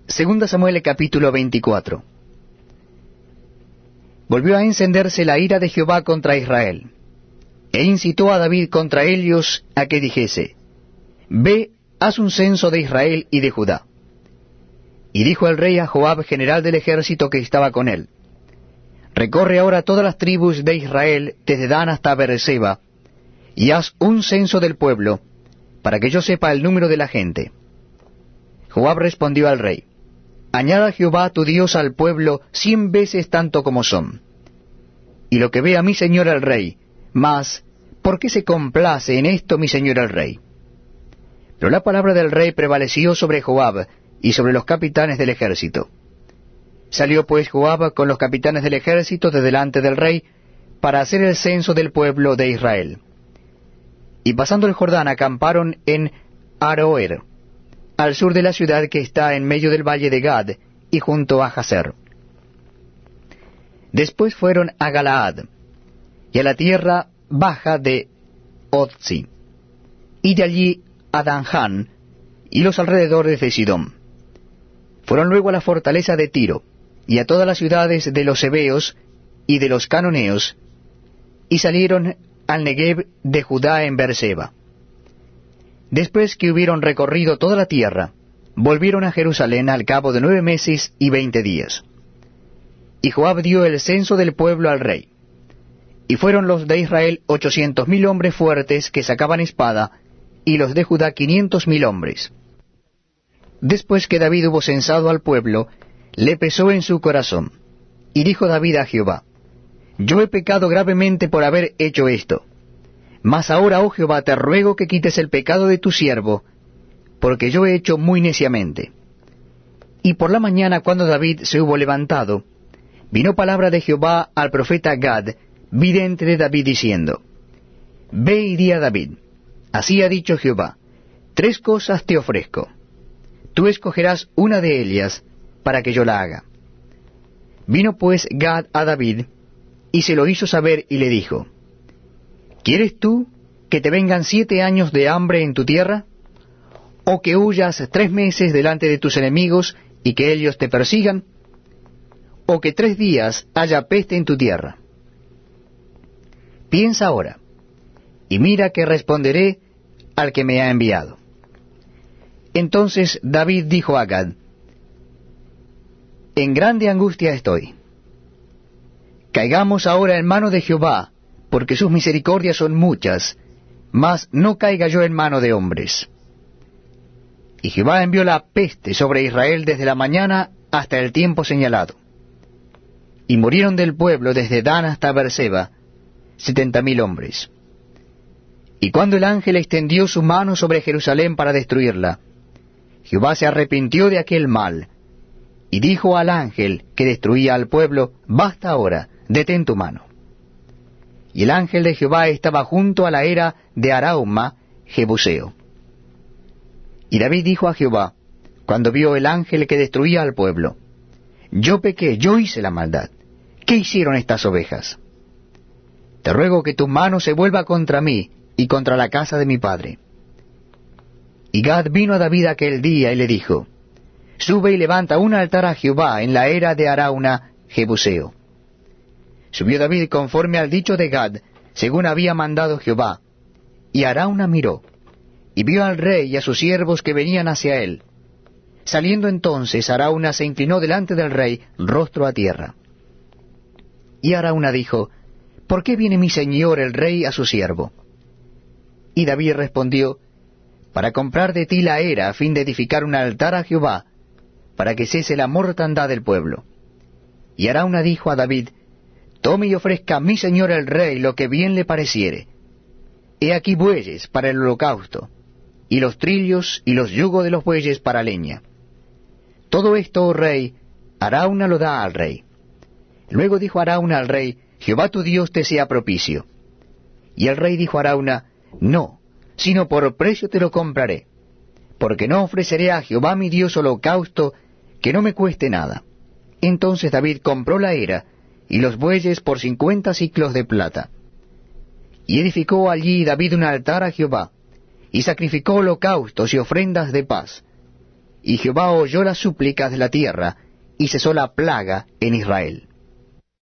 Segunda Samuel capítulo 24. Volvió a encenderse la ira de Jehová contra Israel, e incitó a David contra ellos a que dijese: Ve, haz un censo de Israel y de Judá. Y dijo el rey a Joab, general del ejército que estaba con él: Recorre ahora todas las tribus de Israel, desde Dan hasta Beerseba, y haz un censo del pueblo, para que yo sepa el número de la gente. Joab respondió al rey: Añada Jehová tu Dios al pueblo 100 veces tanto como son. Y lo que vea mi señor el rey, mas, ¿por qué se complace en esto mi señor el rey? Pero la palabra del rey prevaleció sobre Joab y sobre los capitanes del ejército. Salió pues Joab con los capitanes del ejército de delante del rey para hacer el censo del pueblo de Israel. Y pasando el Jordán acamparon en Aroer, al sur de la ciudad que está en medio del valle de Gad y junto a Jazer. Después fueron a Galaad y a la tierra baja de Otzi, y de allí a Danján y los alrededores de Sidón. Fueron luego a la fortaleza de Tiro y a todas las ciudades de los heveos y de los cananeos, y salieron al Negev de Judá en Beerseba. Después que hubieron recorrido toda la tierra, volvieron a Jerusalén al cabo de 9 meses y 20 días. Y Joab dio el censo del pueblo al rey. Y fueron los de Israel 800,000 hombres fuertes que sacaban espada, y los de Judá 500,000 hombres. Después que David hubo censado al pueblo, le pesó en su corazón. Y dijo David a Jehová: Yo he pecado gravemente por haber hecho esto. Mas ahora, oh Jehová, te ruego que quites el pecado de tu siervo, porque yo he hecho muy neciamente. Y por la mañana, cuando David se hubo levantado, vino palabra de Jehová al profeta Gad, vidente de David, diciendo: Ve y di a David: Así ha dicho Jehová, 3 cosas te ofrezco. Tú escogerás una de ellas, para que yo la haga. Vino pues Gad a David, y se lo hizo saber, y le dijo: ¿Quieres tú que te vengan 7 años de hambre en tu tierra? ¿O que huyas 3 meses delante de tus enemigos y que ellos te persigan? ¿O que 3 días haya peste en tu tierra? Piensa ahora, y mira que responderé al que me ha enviado. Entonces David dijo a Gad: En grande angustia estoy. Caigamos ahora en mano de Jehová, porque sus misericordias son muchas, mas no caiga yo en mano de hombres. Y Jehová envió la peste sobre Israel desde la mañana hasta el tiempo señalado. Y murieron del pueblo desde Dan hasta Beerseba 70,000 hombres. Y cuando el ángel extendió su mano sobre Jerusalén para destruirla, Jehová se arrepintió de aquel mal, y dijo al ángel que destruía al pueblo: Basta ahora, detén tu mano. Y el ángel de Jehová estaba junto a la era de Arauma, Jebuseo. Y David dijo a Jehová, cuando vio el ángel que destruía al pueblo: Yo pequé, yo hice la maldad. ¿Qué hicieron estas ovejas? Te ruego que tu mano se vuelva contra mí y contra la casa de mi padre. Y Gad vino a David aquel día y le dijo: Sube y levanta un altar a Jehová en la era de Arauna, Jebuseo. Subió David conforme al dicho de Gad, según había mandado Jehová. Y Arauna miró, y vio al rey y a sus siervos que venían hacia él. Saliendo entonces, Arauna se inclinó delante del rey, rostro a tierra. Y Arauna dijo: ¿Por qué viene mi señor el rey a su siervo? Y David respondió: Para comprar de ti la era, a fin de edificar un altar a Jehová, para que cese la mortandad del pueblo. Y Arauna dijo a David: Tome y ofrezca a mi señor el rey lo que bien le pareciere. He aquí bueyes para el holocausto, y los trillos y los yugos de los bueyes para leña. Todo esto, oh rey, Arauna lo da al rey. Luego dijo Arauna al rey: Jehová tu Dios te sea propicio. Y el rey dijo a Arauna: No, sino por precio te lo compraré, porque no ofreceré a Jehová mi Dios holocausto que no me cueste nada. Entonces David compró la era y los bueyes por 50 siclos de plata. Y edificó allí David un altar a Jehová, y sacrificó holocaustos y ofrendas de paz. y Jehová oyó las súplicas de la tierra, y cesó la plaga en Israel.